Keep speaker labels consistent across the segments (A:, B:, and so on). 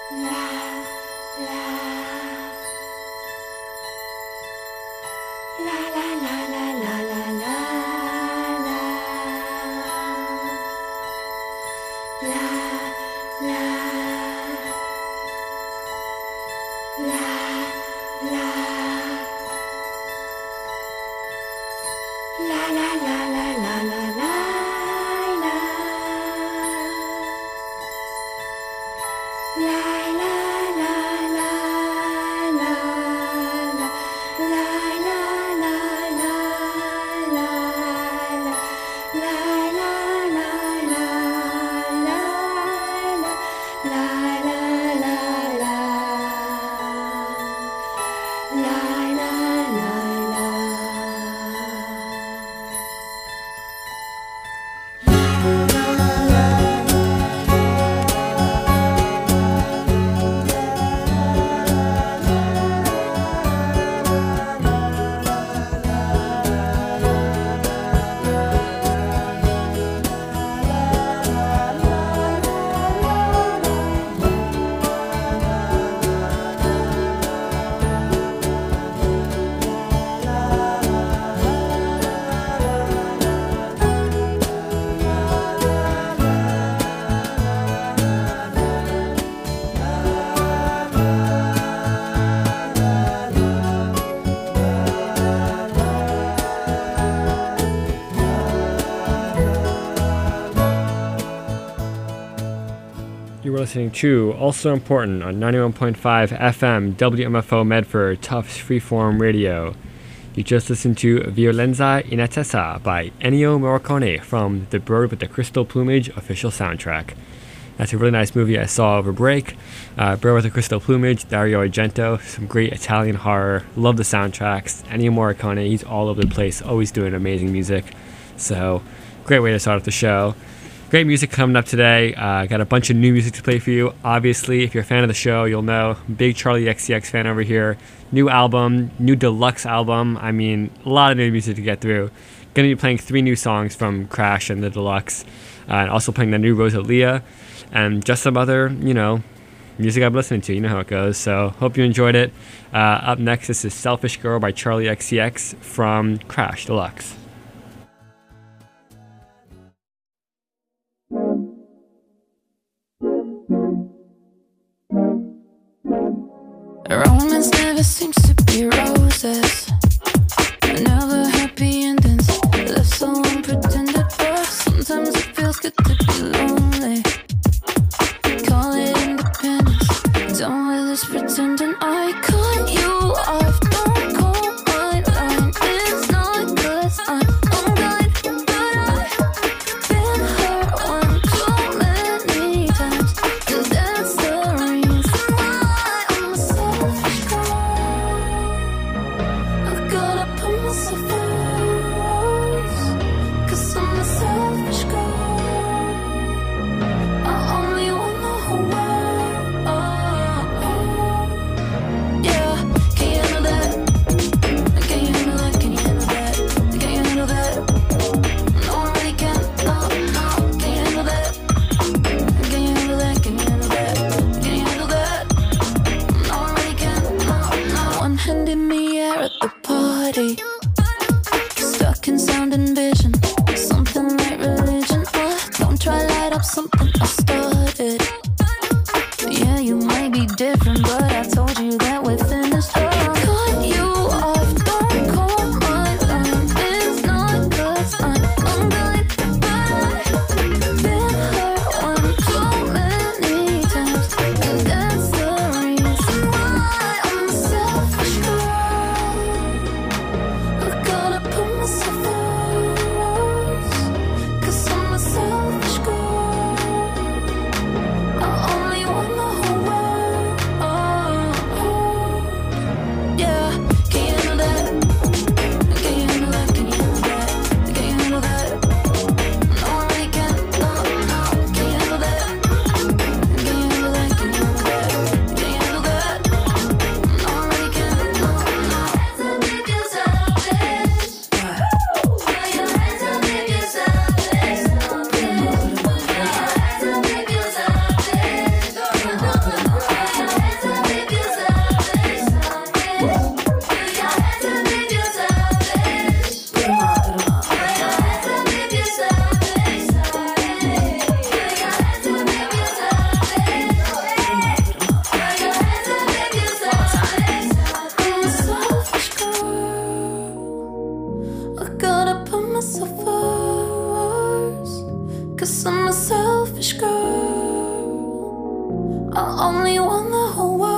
A: You were listening to Also Important on 91.5 FM WMFO Medford Tufts Freeform Radio. You just listened to Violenza in Attesa by Ennio Morricone from the Bird with the Crystal Plumage official soundtrack. That's a really nice movie I saw over break. Bird with the Crystal Plumage, Dario Argento, some great Italian horror. Love the soundtracks. Ennio Morricone, he's all over the place, always doing amazing music. So, great way to start off the show. Great music coming up today. Got a bunch of new music to play for you. Obviously, if you're a fan of the show, you'll know. Big Charlie XCX fan over here. New album, new deluxe album. I mean, a lot of new music to get through. Going to be playing 3 new songs from Crash and the deluxe. And also playing the new Rosalia. And just some other, music I've been listening to. You know how it goes. So, hope you enjoyed it. Up next, this is Selfish Girl by Charlie XCX from Crash Deluxe.
B: Romance never seems to be roses, never happy endings, left so unpretended, but sometimes it feels good to be lonely. Call it independence, done with this pretending. I cut you off, don't call my line. It's not 'cause I'm unkind, but I've been hurt one too many times, 'cause that's the reason why I'm a selfish girl. I only want the whole world.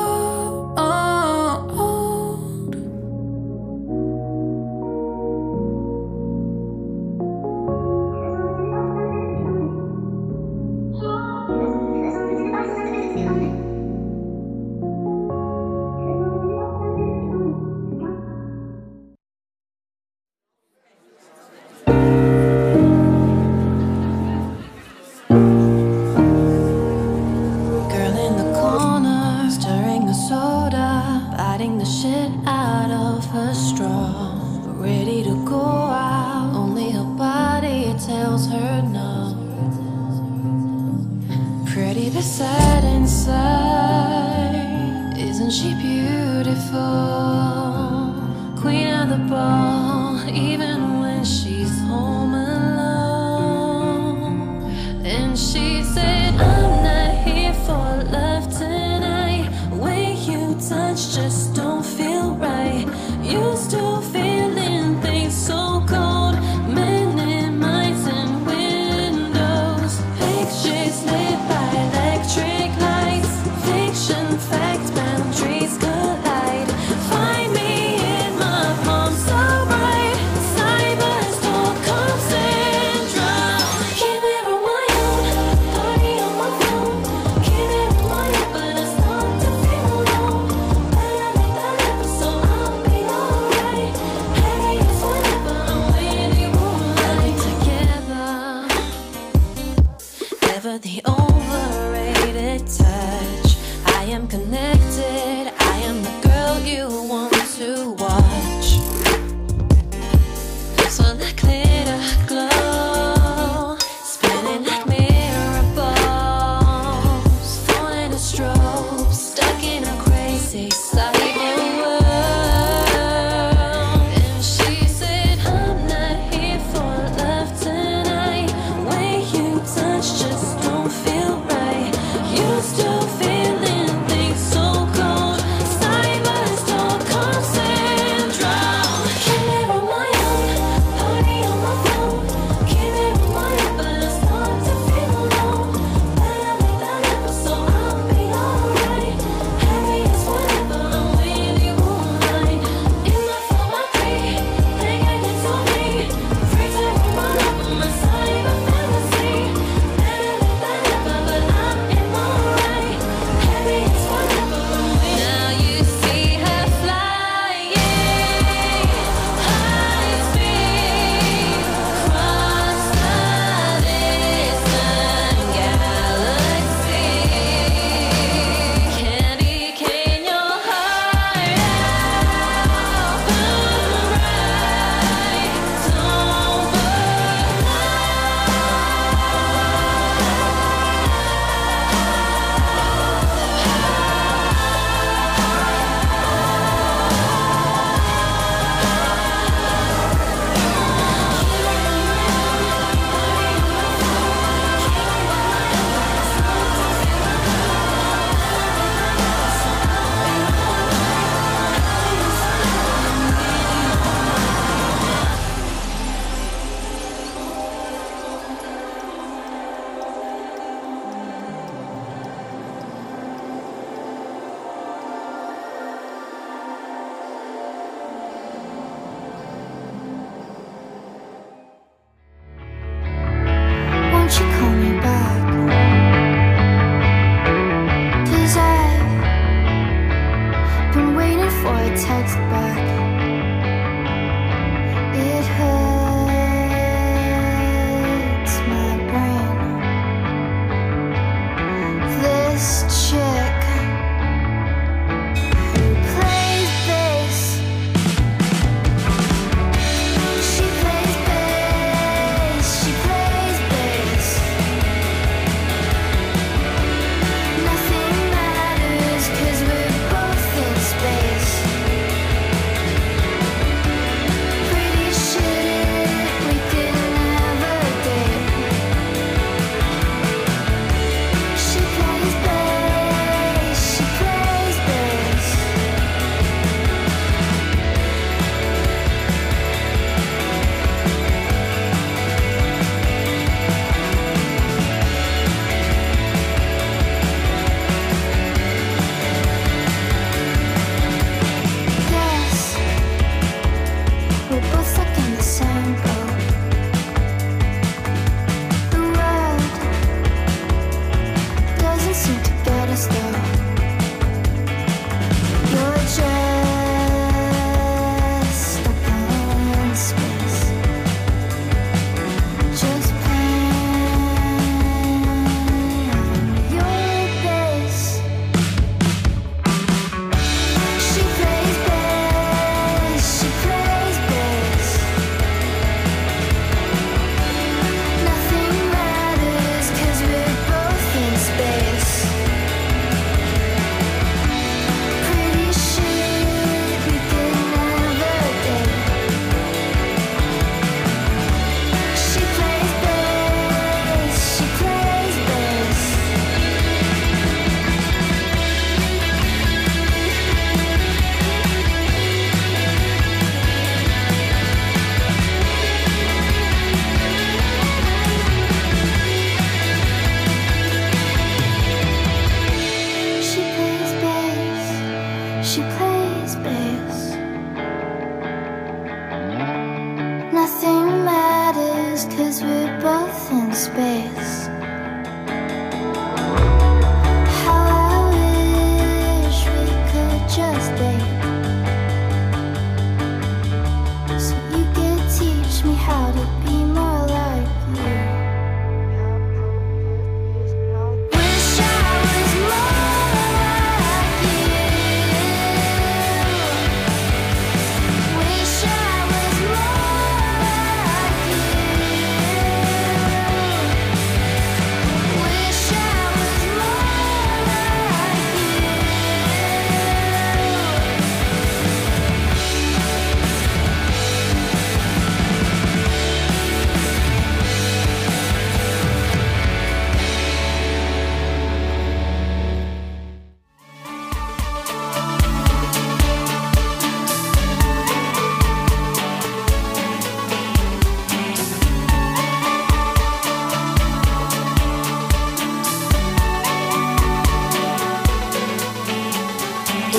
B: Girl in the corner, stirring a soda, biting the shit out of her straw. Ready to go out, only her body tells her no. Pretty but sad inside, isn't she beautiful? Queen of the ball, even when she's home alone. And she said, I'm not here for love tonight. When you touch just don't feel right. Used to feeling things so cold, men in minds and windows. Pictures lit by electric lights. Fiction, fact, boundaries collide. Find me in my palms so bright. Cyberstalker syndrome. Keep it on my own, party on my phone. Keep it on my own, but I start to feel alone. Better make that happen so I'll be alright. Heavy as whenever I'm with you moonlight together. Never the overrated touch. I am connected. I am the girl you want to watch. So that glitter glow, spinning like mirror balls, falling a strobe, stuck in a crazy cyber world. And she said, I'm not here for love tonight. When you touch just don't feel right. You still feeling things so cold. Cyberstalker syndrome. Keep it on my own, party on my phone. Keep it on my own, but I start to feel alone. Better make that happen so I'll be alright. Heavy as whenever I'm with you moonlight. In my phone, my tree, think I can tell me. Free time for my love, my cyber fantasy. Better make that happen, but I'm alright.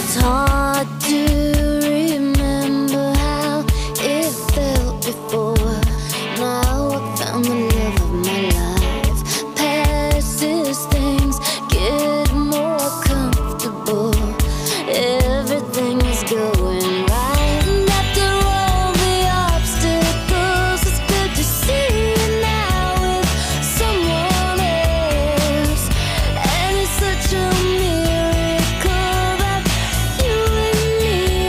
B: It's hard to remember how it felt before. Now I found the love of my life. Past as things get more comfortable, everything is going right. And after all the obstacles, it's good to see you now with someone else. And it's such a miracle that you and me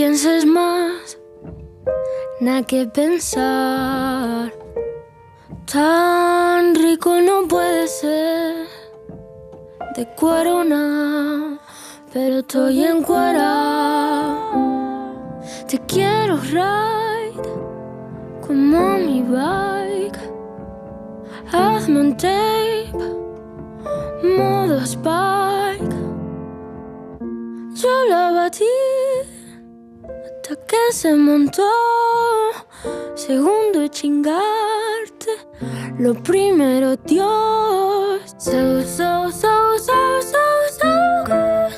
B: pienses más, nada que pensar. Tan rico no puede ser, de cuero nada, pero estoy encuerado. Te quiero ride, como mi bike. Hazme un tape, modo Spike. Yo la batí hasta que se montó. Segundo chingarte, lo primero Dios. So, so, so, so, so, so good.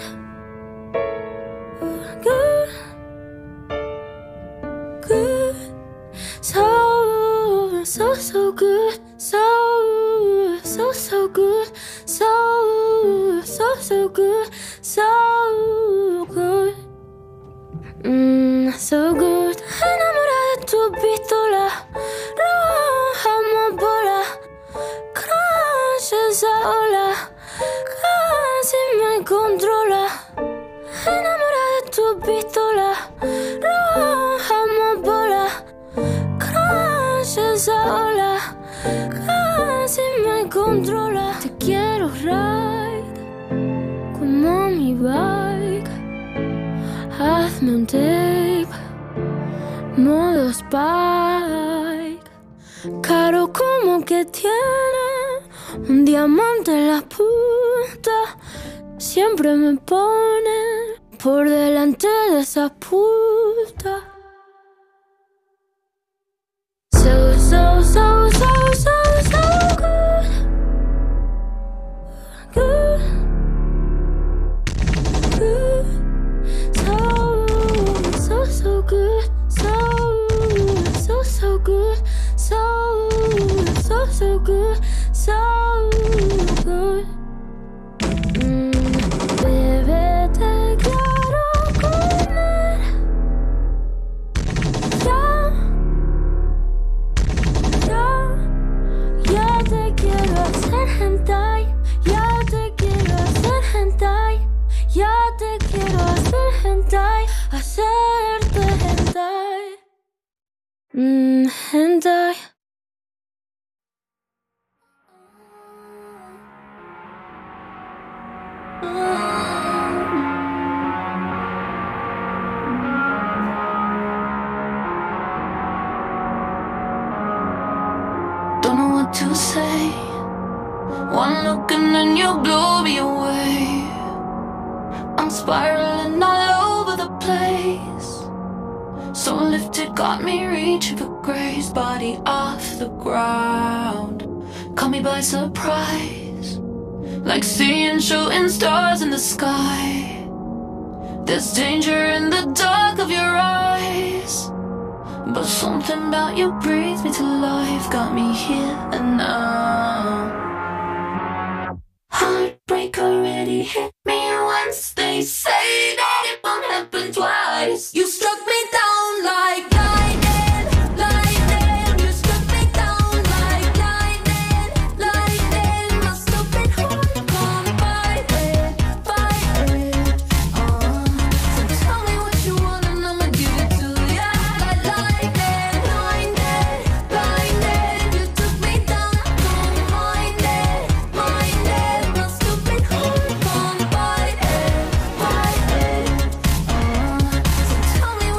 B: Good. Good. So, so, so good. So, so, so good. So, so, so good. So good. So good. Enamorada de tu pistola, roja amapola, crash esa ola, casi me controla. Enamorada de tu pistola, roja amapola, crash esa ola, casi me controla. Te quiero ride, como mi bike. Hazme un tape, modo Spike. Caro como que tiene un diamante en la punta. Siempre me pone por delante de esa puta. So, so, so, so, so, so good. Good. Good. So, so, so good. So, so, so good. So, so, so good. So good. Bebé, te quiero comer. Ya te quiero hacer hentai. Ya te quiero hacer hentai. Ya te quiero hacer hentai. Hacerte hentai. Hentai.
C: Don't know what to say. One look and then you blow me away. I'm spiraling all over the place. So lifted, got me reaching for grace. Body off the ground, caught me by surprise. Like seeing shooting stars in the sky. There's danger in the dark of your eyes, but something about you breathes me to life. Got me here and now. Heartbreak already hit me once. They say that it won't happen twice. You struck me down like lightning, lightning. You struck me down like lightning, lightning. My stupid heart gone fighting, fighting. So tell me what you want and I'ma give it to ya. Like lightning, lightning, lightning. You took me down, I don't mind it, mind it. My stupid heart gone fighting, fighting. So tell me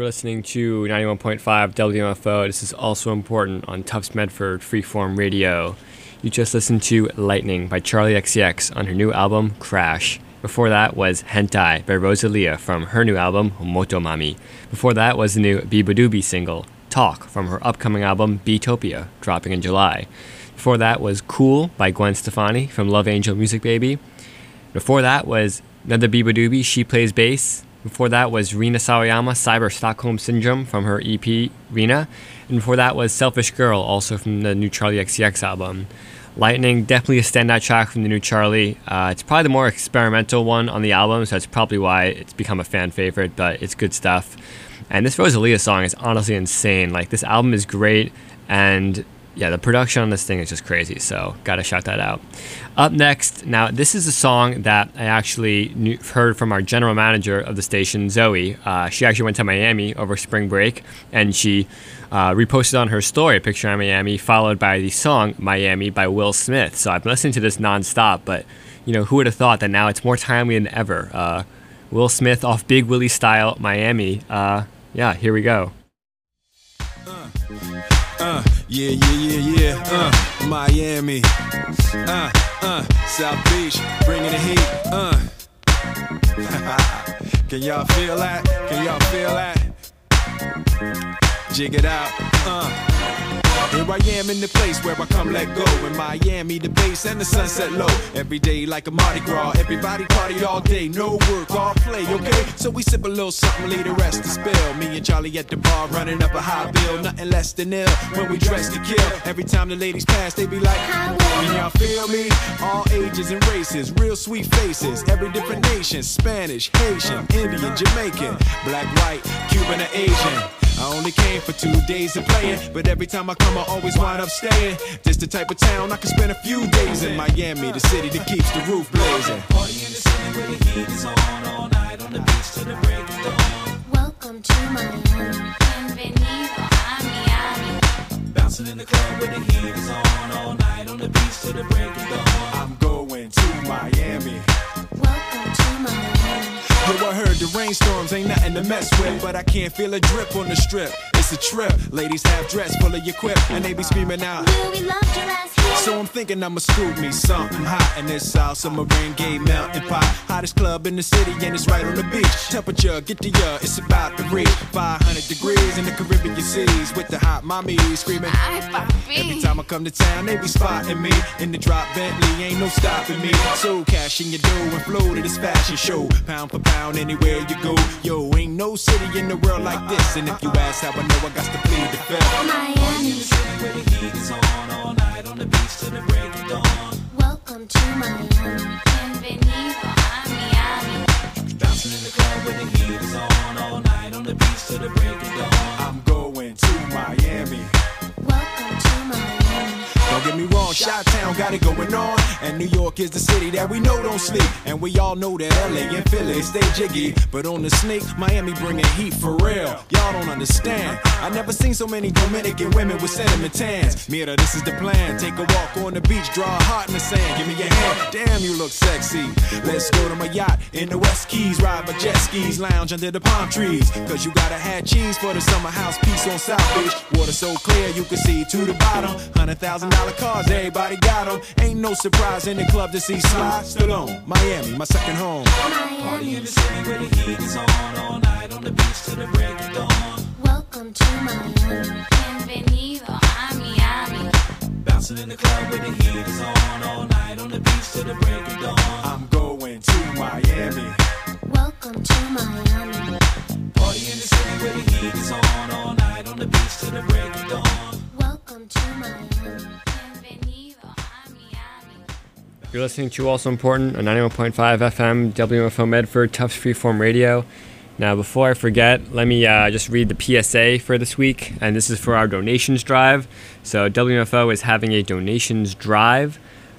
A: You're listening to 91.5 WMFO. This is also important on Tufts Medford Freeform Radio. You just listened to Lightning by Charlie XCX on her new album, Crash. Before that was Hentai by Rosalia from her new album, Motomami. Before that was the new Beabadoobie single, Talk, from her upcoming album, Beatopia, dropping in July. Before that was Cool by Gwen Stefani from Love Angel Music Baby. Before that was another Beabadoobie, She Plays Bass. Before that was Rina Sawayama, Cyber Stockholm Syndrome from her EP, Rina. And before that was Selfish Girl, also from the new Charlie XCX album. Lightning, definitely a standout track from the new Charlie. It's probably the more experimental one on the album, so that's probably why it's become a fan favorite, but it's good stuff. And this Rosalia song is honestly insane. Like, this album is great, and yeah, the production on this thing is just crazy, so gotta shout that out. Up next, now this is a song that I actually heard from our general manager of the station, Zoe. She actually went to Miami over spring break, and she reposted on her story a picture of Miami, followed by the song Miami by Will Smith. So I've been listening to this nonstop, but you know, who would have thought that now it's more timely than ever. Will Smith off Big Willie style, Miami. Yeah, here we go.
D: Miami, South Beach, bringing the heat, Can y'all feel that? Can y'all feel that? Jig it out, Here I am in the place where I come let go. In Miami, the bass and the sunset low. Every day like a Mardi Gras. Everybody party all day. No work, all play, okay? So we sip a little something, leave the rest to spill. Me and Charlie at the bar running up a high bill. Nothing less than ill when we dress to kill. Every time the ladies pass, they be like, can y'all feel me? All ages and races, real sweet faces. Every different nation, Spanish, Haitian, Indian, Jamaican, black, white, Cuban, or Asian. I only came for 2 days of playing, but every time I come I always wind up staying. This the type of town I can spend a few days in. Miami, the city that keeps the roof blazing.
E: Party in the city where the heat is on, all night on the beach till the break of dawn.
C: Welcome to Miami. Bienvenido a Miami.
E: Bouncing in the club where the heat is on, all night on the beach till the break of dawn.
D: I'm going to Miami.
C: Welcome to Miami.
D: Yo, I heard the rainstorms ain't nothing to mess with, but I can't feel a drip on the strip. It's a trip. Ladies half dressed, full of your quip, and they be screaming out,
C: Will we love your ass here?
D: so I'm thinking I'ma scoop me something hot in this South Summer rain gay melting pot. Hottest club in the city, and it's right on the beach. Temperature, get to ya, it's about to reach 500 degrees in the Caribbean seas with the hot mommy screaming.
C: Ay, papi.
D: Every time I come to town, they be spotting me in the drop Bentley, ain't no stopping me. So cash in your dough and flow to this fashion show. Pound for pound, anywhere you go. Yo, ain't no city in the world like this. And if you ask how I know, I got to plead the fifth.
C: Miami.
E: In the city where the heat is on, all night on the beach till the break of dawn.
C: Welcome to Miami. Bienvenido a Miami.
E: Bouncing in the club where the heat is on, all night on the beach till the break of dawn.
D: I'm going to Miami.
C: Welcome to Miami.
D: Don't get me wrong, Chi-Town got it going on. And New York is the city that we know don't sleep. And we all know that LA and Philly stay jiggy. But on the sneak, Miami bringing heat for real. Y'all don't understand. I never seen so many Dominican women with cinnamon tans. Mira, this is the plan. Take a walk on the beach, draw a heart in the sand. Give me your hand. Damn, you look sexy. Let's go to my yacht in the West Keys. Ride my jet skis, lounge under the palm trees. Cause you gotta have cheese for the summer house piece on South Beach. Water so clear you can see to the bottom. $100,000 cars, everybody got them. Ain't no surprise in the club to see Sly Stallone. Miami, my second home.
E: Party in the city where the heat is on, all night on the beach till the break of dawn.
C: Welcome to Miami. Bienvenido a Miami.
E: Bouncing in the club where the heat is on, all night on the beach till the break of dawn.
D: I'm going to Miami.
C: Welcome to Miami.
E: Party in the city where the heat is on, all night on the beach till the break of dawn.
C: Welcome to Miami. Bienvenido a Miami.
A: You're listening to Also Important on 91.5 FM, WMFO Medford, Tufts Freeform Radio. Now, before I forget, let me just read the PSA for this week, and this is for our donations drive. So WMFO is having a donations drive.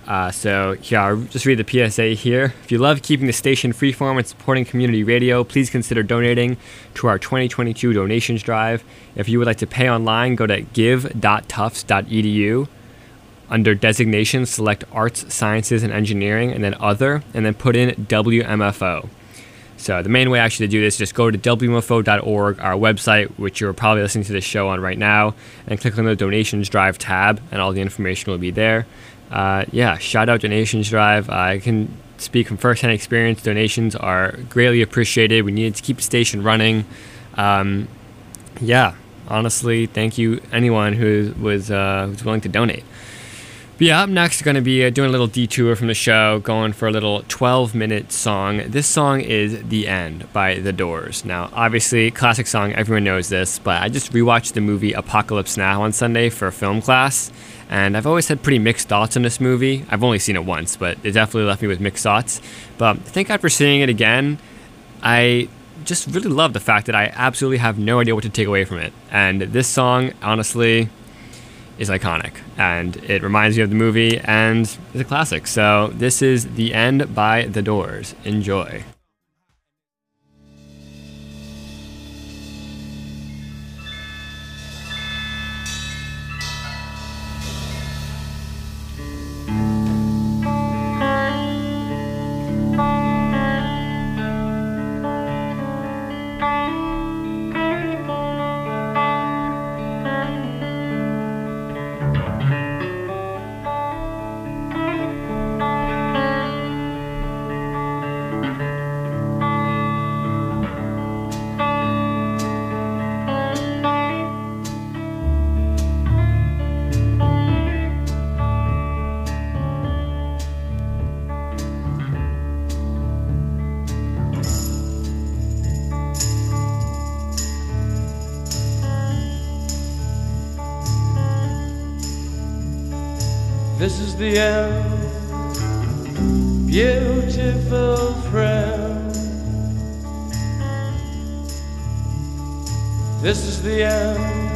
A: So yeah, I'll just read the PSA here. If you love keeping the station freeform and supporting community radio, please consider donating to our 2022 donations drive. If you would like to pay online, go to give.tufts.edu. Under designations, select Arts, Sciences, and Engineering, and then Other, and then put in WMFO. So the main way actually to do this is just go to WMFO.org, our website, which you're probably listening to this show on right now, and click on the Donations Drive tab, and all the information will be there. Shout out Donations Drive. I can speak from first-hand experience. Donations are greatly appreciated. We needed to keep the station running. Honestly, thank you anyone who was willing to donate. But yeah, up next, we're going to be doing a little detour from the show, going for a little 12-minute song. This song is The End by The Doors. Now, obviously, classic song, everyone knows this, but I just rewatched the movie Apocalypse Now on Sunday for film class, and I've always had pretty mixed thoughts on this movie. I've only seen it once, but it definitely left me with mixed thoughts. But I think after seeing it again, I just really love the fact that I absolutely have no idea what to take away from it. And this song, honestly, is iconic, and it reminds me of the movie and is a classic. So this is The End by The Doors. Enjoy.
F: This is the end, beautiful friend. This is the end,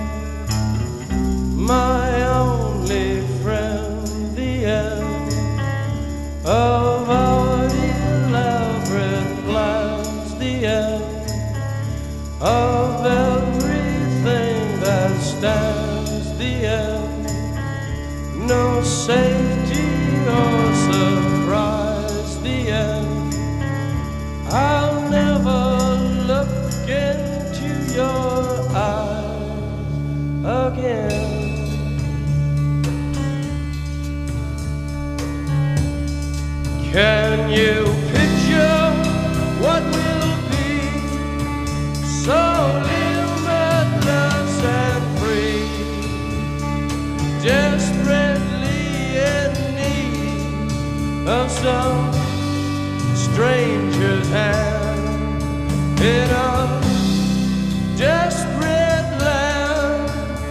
F: my only friend. The end of our elaborate plans. The end of everything that stands. The end, no safety or surprise. The end, I'll never look into your eyes again. Can you picture what will be so limitless and free? Desperately in need of some stranger's hand in a desperate land.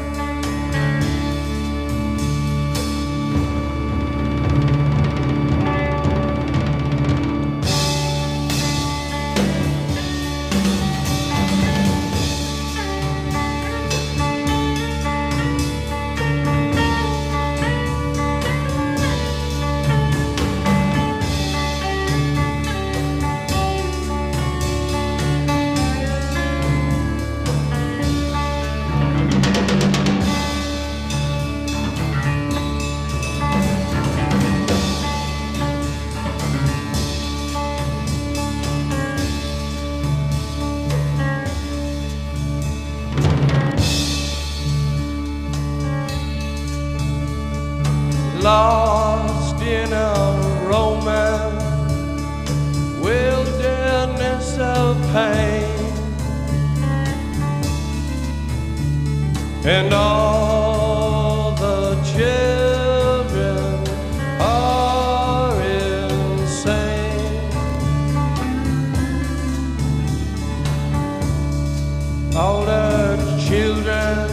F: Lost in a romance, wilderness of pain, and all the children are insane. All the children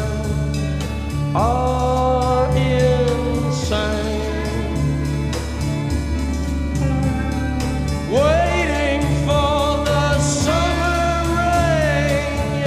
F: are insane. Waiting for the summer rain,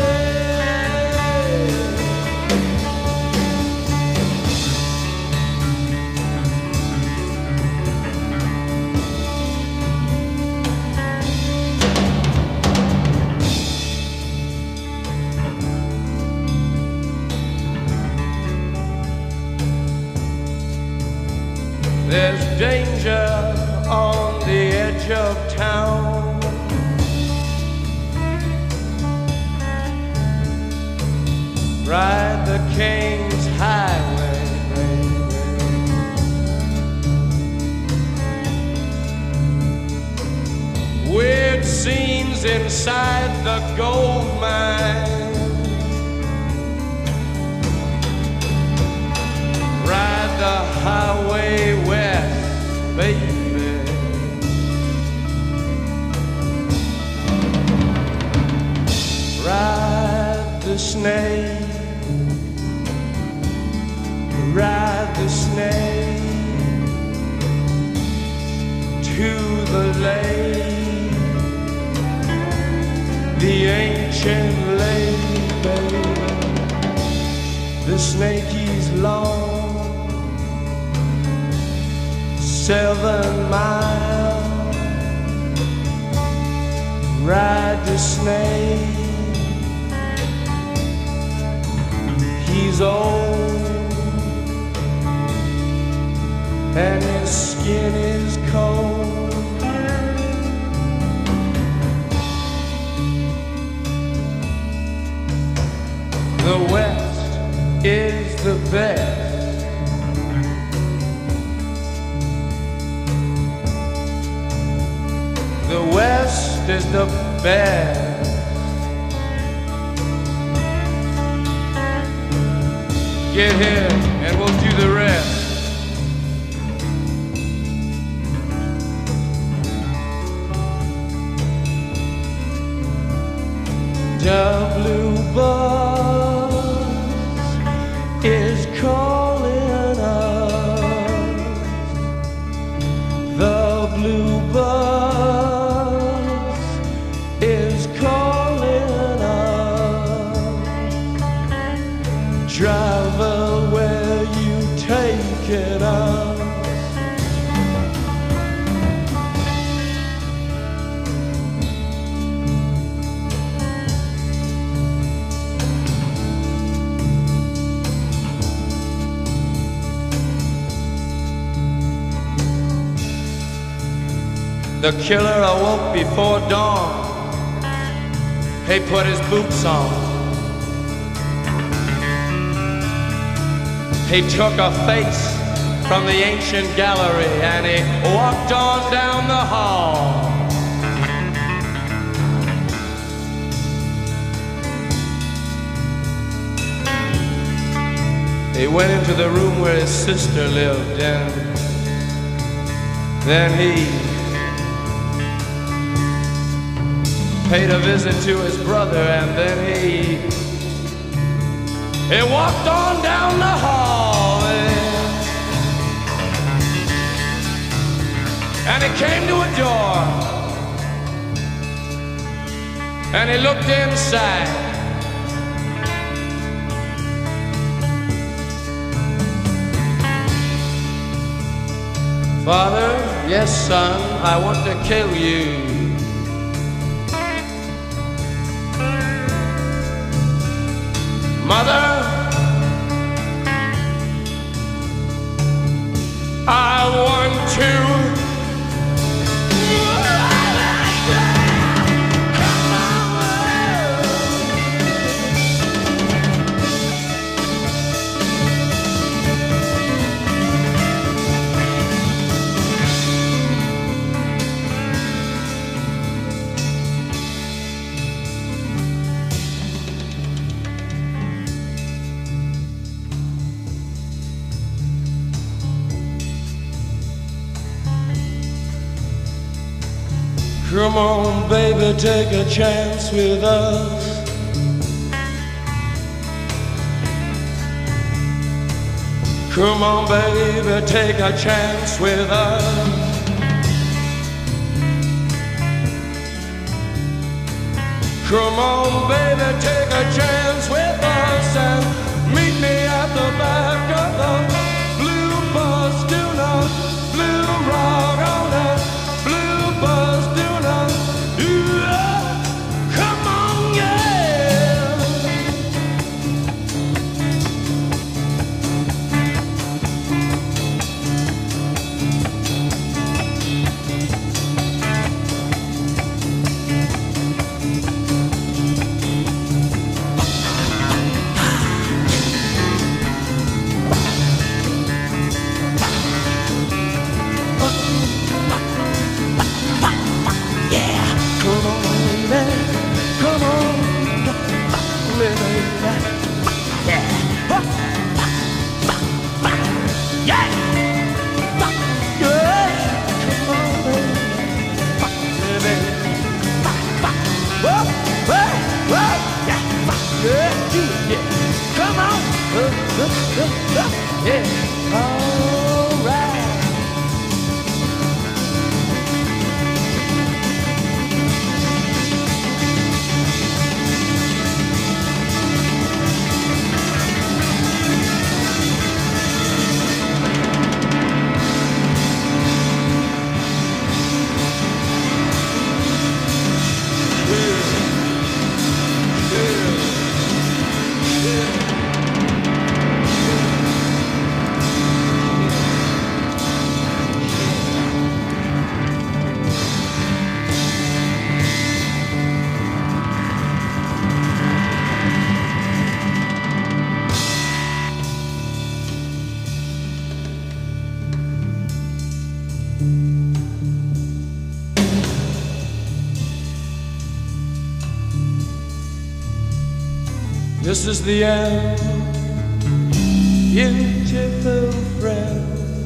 F: There's danger on the edge of town. ride the King's Highway, baby. Weird scenes inside the gold mine. Ride the highway west, baby. Ride the snake, ride the snake to the lake, the ancient lake, baby. The snake he's long, 7 miles. Ride the snake. He's old and his skin is cold. The West is the best. The West is the best. Get here and we'll do the rest. The blue bus is calling us. The blue bus is calling us. Driver, where you taking us? The killer awoke before dawn. He put his boots on. He took a face from the ancient gallery and he walked on down the hall. He went into the room where his sister lived, and then he paid a visit to his brother, and then he walked on down the hall, and he came to a door, and he looked inside. Father, yes son, I want to kill you. Mother, I want to. Come on, baby, take a chance with us. Come on, baby, take a chance with us. Come on, baby, take a chance with us and meet me at the back of the blue bus. Do not blue rock on the blue bus. Do not. Come on, yeah. Come on, baby. Come on, baby. Yeah. Yeah. Yeah. Come on, baby. Whoa, whoa, whoa. Yeah. Yeah. Yeah. Come on. Yeah. All right.
E: This is the end, beautiful friend.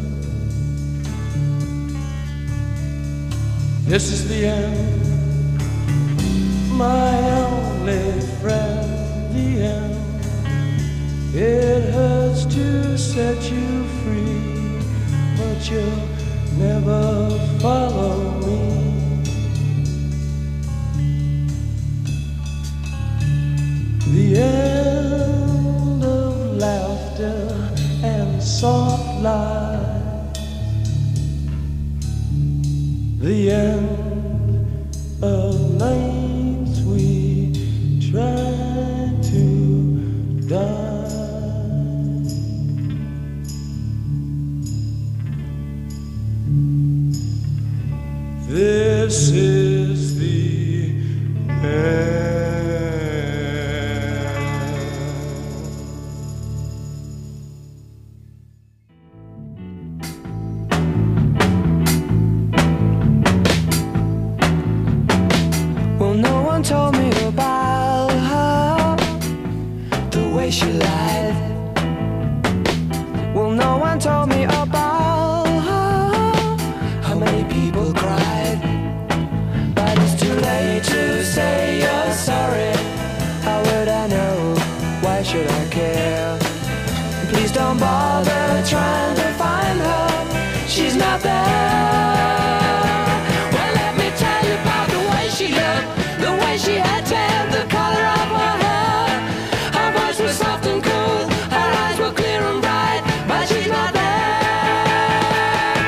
E: This is the end, my only friend. The end. It hurts to set you free, but you'll never follow me. The end of laughter and soft lies. The end of nights we try to die. This is the end.
G: Told me about her, the way she lied. Well, no one told me about her, how many people cried. But it's too late to say you're sorry. How would I know? Why should I care? Please don't bother trying to find her. She's not there. Well, let me tell you about the way she looked. The way she had tan, the color of her hair. Her voice was soft and cool, her eyes were clear and bright, but she's not there.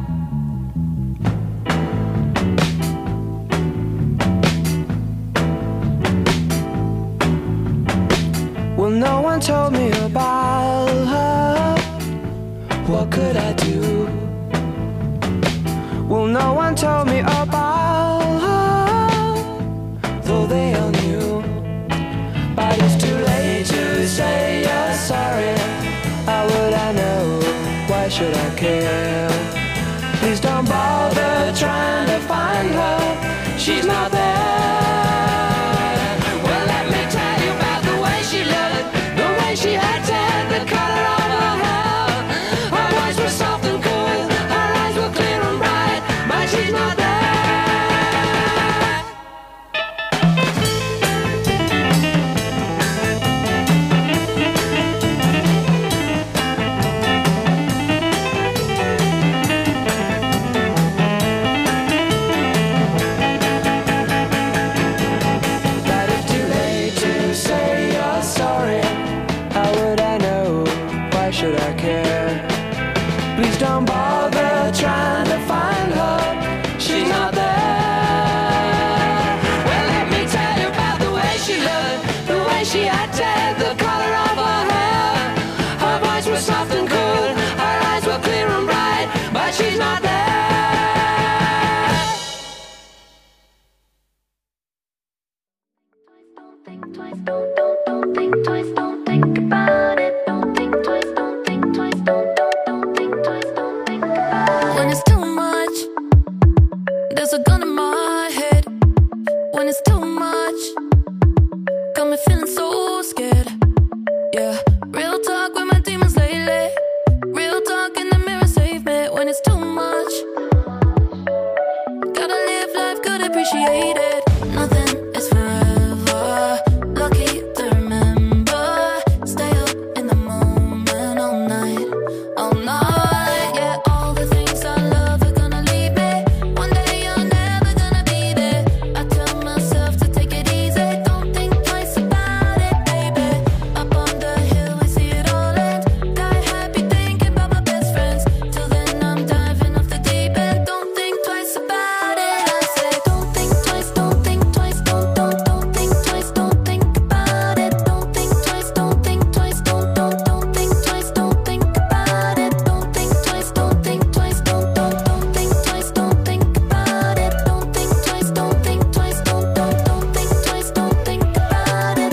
G: Well, no one told me about her. What could I do? Well, no one told me about her, though they all knew. But it's too late to say you're sorry. How would I know? Why should I care? Please don't bother trying to find her. She's not there. Well, let me tell you about the way she looked, the way she had tan, the color of her hair. Her voice was soft and cool, her eyes were clear and bright, but she's not there.
C: appreciate it. Nothing is forever. Lucky to remember. Stay up in the moment all night, all night. Yeah, all the things I love are gonna leave me. One day you're never gonna be there. I tell myself to take it easy. Don't think twice about it, baby. Up on the hill we see it all end. Die happy thinking about my best friends. Till then I'm diving off the deep end. Don't think twice about it. I say don't think twice, don't think twice, don't think twice, don't think about it. Don't think twice, don't think twice, don't think twice, don't think about it. Don't think twice, don't think twice, don't think twice, don't think about it. Don't think twice, don't think twice, don't think twice, don't think about it.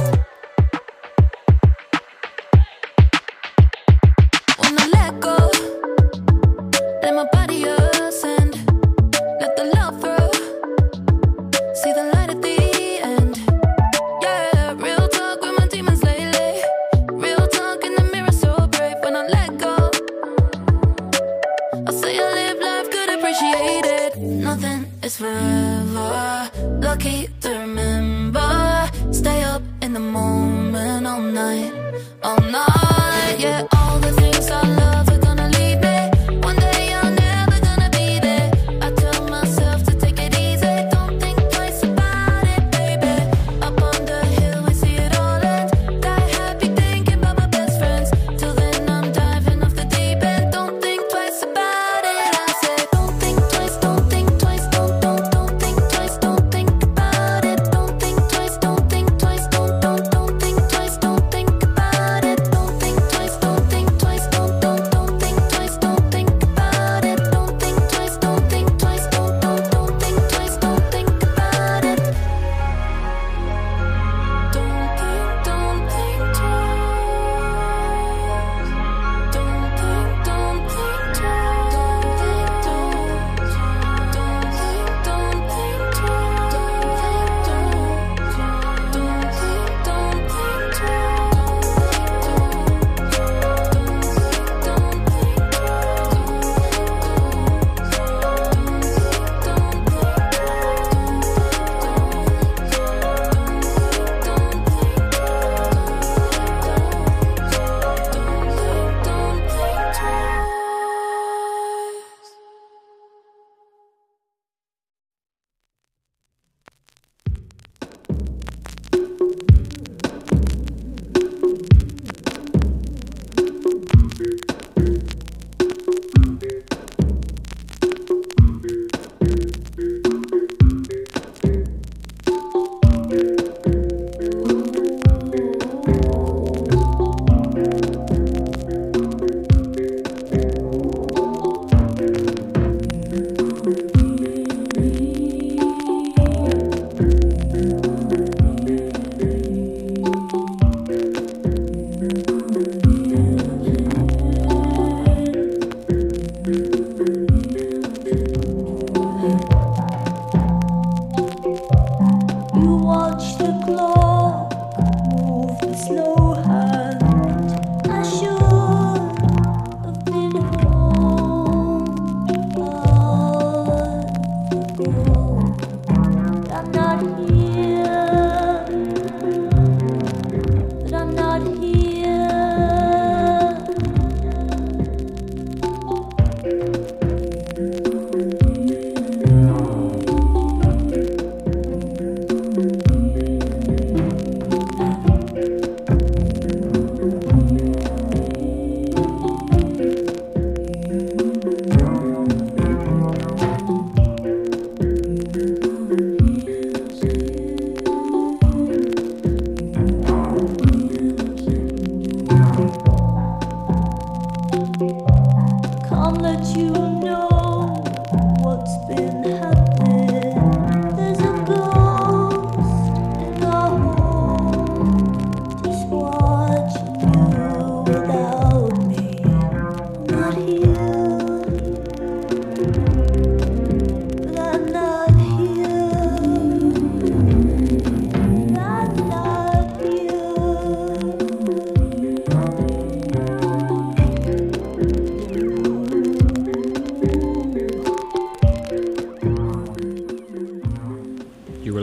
C: When I let go, let my body ascend. Let the love through. See the light at the end. Yeah, real talk with my demons lately. Real talk in the mirror, so brave. When I let go, I say I live life good, appreciate it. Nothing is forever. Lucky to remember. Stay up in the moment all night, all night. Yeah, all the things I love are gonna leave me. One day you're never gonna be there. I tell myself to take it easy. Don't think twice about it, baby. Up on the hill we see it all end. Die happy thinking about my best friends. Till then I'm diving off the deep end. Don't think twice about it. I say don't think twice, don't think twice, don't think twice, don't think about it.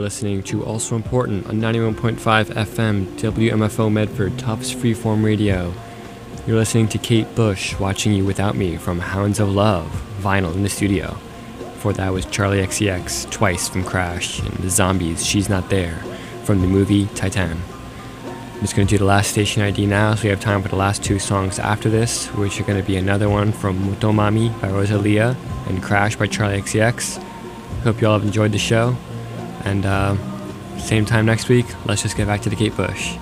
A: listening to Also Important on 91.5 FM, WMFO Medford, Tufts Freeform Radio. You're listening to Kate Bush, Watching You Without Me from Hounds of Love, vinyl in the studio. Before that was Charlie XCX, Twice from Crash, and The Zombies, She's Not There, from the movie Titan. I'm just going to do the last station ID now, so we have time for the last two songs after this, which are going to be another one from Motomami by Rosalia and Crash by Charlie XCX. Hope you all have enjoyed the show, and same time next week, let's just get back to the Kate Bush.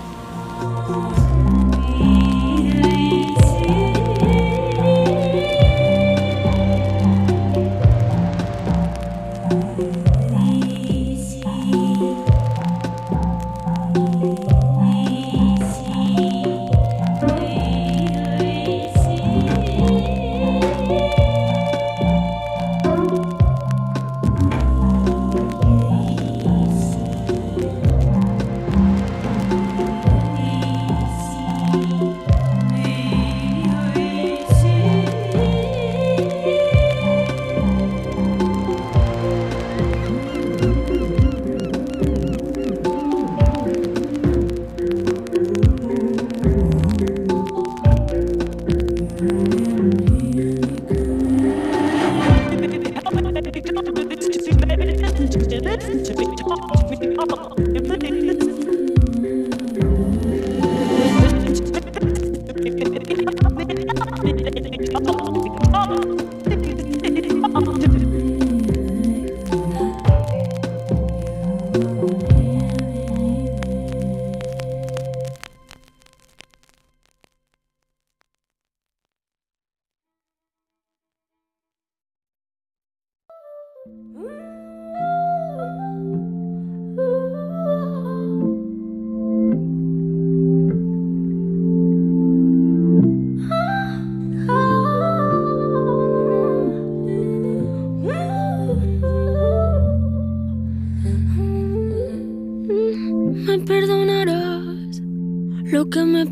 C: Me perdonarás lo que me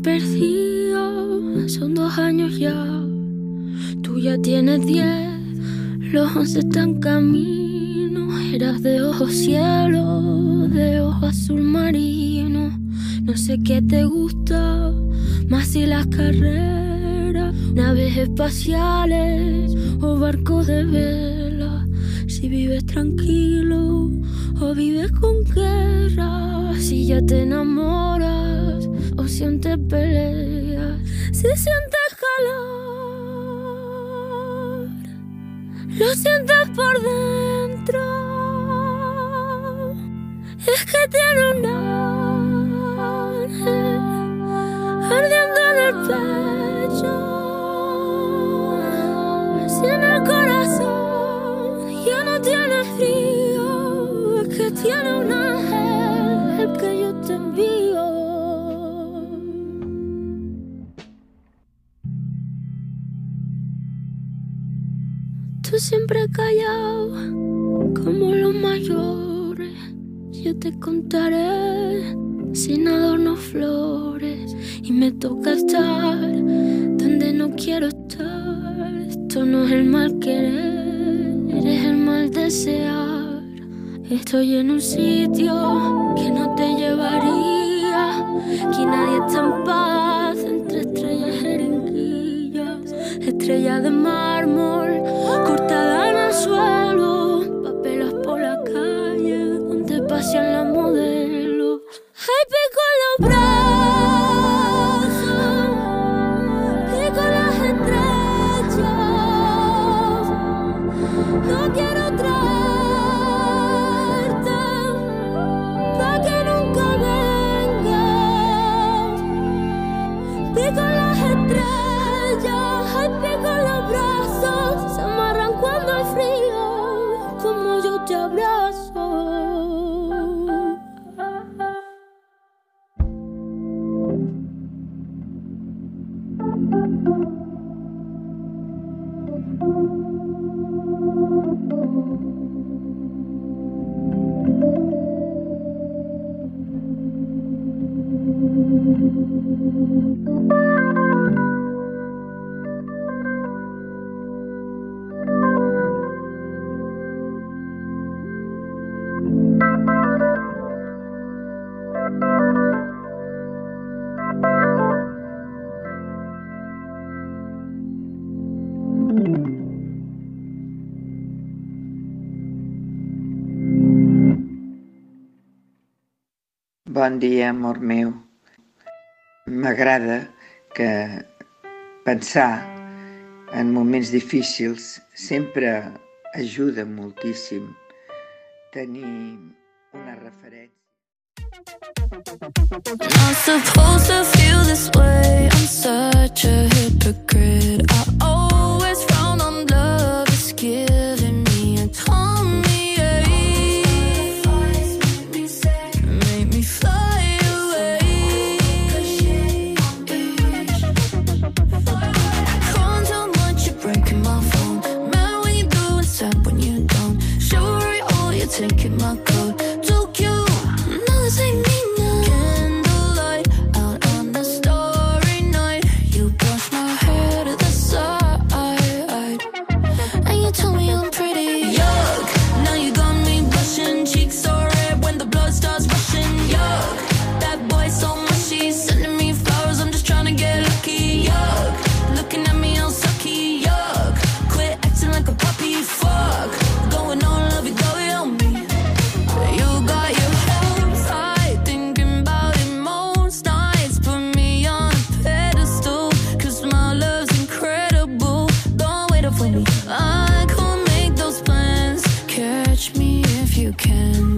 C: perdí, son 2 años ya. Tú ya tienes 10, los 11 están camino. Eras de ojos cielo, de ojos azul marino. No sé qué te gusta, más si las carreras, naves espaciales o barcos de vela. Si vives tranquilo o vives con guerra, si ya te enamoras o sientes peleas, si sientes calor, lo sientes por dentro. Es que tiene un ángel ardiendo en el pecho. Si en el corazón ya no tiene frío, es que tiene un ángel el que yo te envío. Tú siempre callado como los mayores. Yo te contaré sin adornos flores, y me toca estar donde no quiero estar. Esto no es el mal querer, es el mal desear. Estoy en un sitio que no te llevaría, que nadie está en paz entre estrellas jeringuillas, estrellas de mármol cortada en el suelo, papelas por la calle donde pasean las modelos. Ay, pico en los brazos, pico en las estrellas. No quiero traerte pa' que nunca vengas. Pico en las estrellas, ay, pico en los brazos. Se amarran cuando hay frío, como yo te abrazo.
H: Bon dia, amor meu. M'agrada que pensar en moments difícils sempre ajuda moltíssim tenir una referència.
B: Not supposed to feel this way. I'm such a hypocrite. I always frown on love it's giving me a tummy ache. Make me fly away. Calling too much, you're breaking my phone. Mad when you do and sad when you don't. Sure, oh, you're taking my coat. Too cute. No, this ain't me. You can